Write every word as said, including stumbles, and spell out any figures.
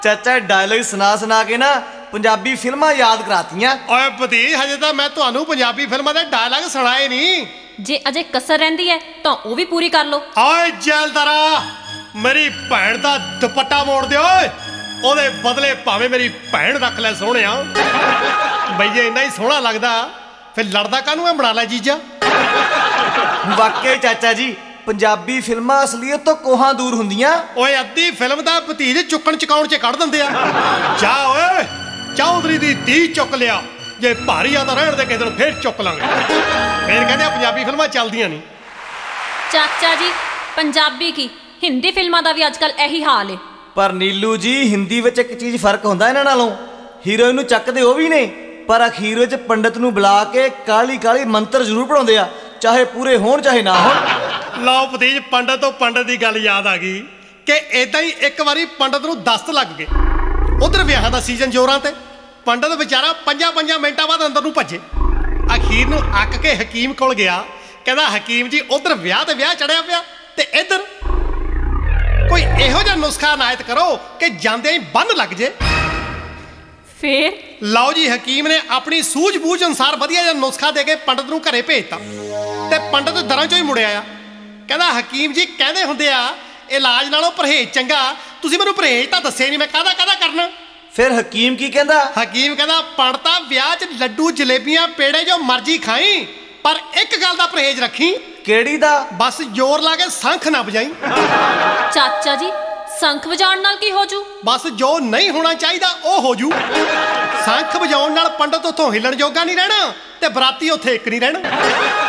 ਚਾਚਾ ਡਾਇਲੌਗ ਸੁਣਾ ਸੁਣਾ ਕੇ ਨਾ ਪੰਜਾਬੀ ਫਿਲਮਾਂ ਯਾਦ ਕਰਾਤੀਆਂ। ਓਏ ਭਤੀਜ ਹਜੇ ਤਾਂ ਮੈਂ ਤੁਹਾਨੂੰ ਪੰਜਾਬੀ ਫਿਲਮਾਂ ਦੇ ਡਾਇਲੌਗ ਸੁਣਾਏ ਨਹੀਂ। ਜੇ ਅਜੇ ਕਸਰ ਰਹਿੰਦੀ ਹੈ ਤਾਂ ਉਹ ਵੀ ਪੂਰੀ ਕਰ ਲਓ। ਓਏ ਜੈਲਦਾਰਾ ਮੇਰੀ ਭੈਣ ਦਾ ਦੁਪੱਟਾ ਮੋੜ ਦੇ ਓਏ, ਉਹਦੇ ਬਦਲੇ ਭਾਵੇਂ ਮੇਰੀ ਭੈਣ ਰੱਖ ਲੈ ਸੋਹਣਿਆ। ਬਈ ਜੇ ਇੰਨਾ ਹੀ ਸੋਹਣਾ ਲੱਗਦਾ ਫਿਰ ਲੜਦਾ ਕਾਹਨੂੰ ਹੈ, ਬਣਾ ਲੈ ਜੀਜਾ। ਵਾਕਈ ਚਾਚਾ ਜੀ ਪੰਜਾਬੀ ਫਿਲਮਾਂ ਅਸਲੀਅਤ ਤੋਂ ਕੋਹਾਂ ਦੂਰ ਹੁੰਦੀਆਂ। ਓਏ ਅੱਧੀ ਫਿਲਮ ਦਾ ਭਤੀਜ ਚੁੱਕਣ ਚਕਾਉਣ ਚ ਕੱਢ ਦਿੰਦੇ ਆ। ਜਾ ਓਏ ਚੌਧਰੀ ਦੀ ਧੀ ਚੁੱਕ ਲਿਆ, ਜੇ ਭਾਰੀ ਆ ਤਾਂ ਰਹਿਣ ਦੇ, ਕਿਸੇ ਦਿਨ ਫੇਰ ਚੁੱਕ ਲਾਂਗੇ। ਫੇਰ ਕਹਿੰਦੇ ਆ ਪੰਜਾਬੀ ਫਿਲਮਾਂ ਚੱਲਦੀਆਂ ਨਹੀਂ। ਚਾਚਾ ਜੀ ਪੰਜਾਬੀ ਕੀ ਹਿੰਦੀ ਫਿਲਮਾਂ ਦਾ ਵੀ ਅੱਜ ਕੱਲ੍ਹ ਇਹੀ ਹਾਲ ਏ। ਪਰ ਨੀਲੂ ਜੀ ਹਿੰਦੀ ਵਿੱਚ ਇੱਕ ਚੀਜ਼ ਫਰਕ ਹੁੰਦਾ ਇਹਨਾਂ ਨਾਲੋਂ, ਹੀਰੋਇਨ ਨੂੰ ਚੱਕਦੇ ਉਹ ਵੀ ਨੇ ਪਰ ਅਖੀਰ ਵਿੱਚ ਪੰਡਤ ਨੂੰ ਬੁਲਾ ਕੇ ਕਾਲੀ ਕਾਲੀ ਮੰਤਰ ਜ਼ਰੂਰ ਪੜਾਉਂਦੇ ਆ, ਚਾਹੇ ਪੂਰੇ ਹੋਣ ਚਾਹੇ ਨਾ ਹੋਣ। ਲਓ ਭਤੀਜ ਪੰਡਤ ਤੋਂ ਪੰਡਤ ਦੀ ਗੱਲ ਯਾਦ ਆ ਗਈ ਕਿ ਏਦਾਂ ਹੀ ਇੱਕ ਵਾਰੀ ਪੰਡਤ ਨੂੰ ਦਸਤ ਲੱਗ ਗਏ। ਉਧਰ ਵਿਆਹਾਂ ਦਾ ਸੀਜ਼ਨ ਜ਼ੋਰਾਂ ਤੇ, ਪੰਡਤ ਵਿਚਾਰਾ ਪੰਜਾਂ ਪੰਜਾਂ ਮਿੰਟਾਂ ਬਾਅਦ ਅੰਦਰ ਨੂੰ ਭੱਜੇ। ਅਖੀਰ ਨੂੰ ਅੱਕ ਕੇ ਹਕੀਮ ਕੋਲ ਗਿਆ, ਕਹਿੰਦਾ ਹਕੀਮ ਜੀ ਉਧਰ ਵਿਆਹ ਤੇ ਵਿਆਹ ਚੜਿਆ ਪਿਆ ਤੇ ਇੱਧਰ ਕੋਈ ਇਹੋ ਜਿਹਾ ਨੁਸਖਾ ਨਾਇਤ ਕਰੋ ਕਿ ਜਾਂਦਿਆਂ ਹੀ ਬੰਨ ਲੱਗ ਜੇ। ਫੇਰ ਲਓ ਜੀ ਹਕੀਮ ਨੇ ਆਪਣੀ ਸੂਝ-ਬੂਝ ਅਨੁਸਾਰ ਵਧੀਆ ਜਿਹਾ ਨੁਸਖਾ ਦੇ ਕੇ ਪੰਡਤ ਨੂੰ ਘਰੇ ਭੇਜਤਾ ਤੇ ਪੰਡਤ ਦਰਾਂ ਚੋਂ ਹੀ ਮੁੜਿਆ ਆ। ਕਹਿੰਦਾ ਹਕੀਮ ਜੀ ਕਹਿੰਦੇ ਹੁੰਦੇ ਆ ਇਲਾਜ ਨਾਲੋਂ ਪਰਹੇਜ਼ ਚੰਗਾ, ਤੁਸੀਂ ਮੈਨੂੰ ਪਰਹੇਜ਼ ਤਾਂ ਦੱਸਿਆ ਨਹੀਂ, ਮੈਂ ਕਾਹਦਾ ਕਾਹਦਾ ਕਰਨਾ। ਫਿਰ ਹਕੀਮ ਕੀ ਕਹਿੰਦਾ? ਹਕੀਮ ਕਹਿੰਦਾ ਪੰਡਤਾ ਵਿਆਹ 'ਚ ਲੱਡੂ ਜਲੇਬੀਆਂ ਪੇੜੇ ਜੋ ਮਰਜ਼ੀ ਖਾਈ, ਪਰ ਇੱਕ ਗੱਲ ਦਾ ਪਰਹੇਜ਼ ਰੱਖੀ। ਕਿਹੜੀ ਦਾ? ਬਸ ਜ਼ੋਰ ਲਾ ਕੇ ਸੰਖ ਨਾ ਵਜਾਈ। ਚਾਚਾ ਜੀ ਸੰਖ ਵਜਾਉਣ ਨਾਲ ਕੀ ਹੋ ਜੂ? ਬਸ ਜੋ ਨਹੀਂ ਹੋਣਾ ਚਾਹੀਦਾ ਉਹ ਹੋ ਜੂ। ਸੰਖ ਵਜਾਉਣ ਨਾਲ ਪੰਡਤ ਉੱਥੋਂ ਹਿੱਲਣ ਜੋਗਾ ਨਹੀਂ ਰਹਿਣਾ ਤੇ ਬਰਾਤੀ ਉੱਥੇ ਇੱਕ ਨਹੀਂ ਰਹਿਣਾ।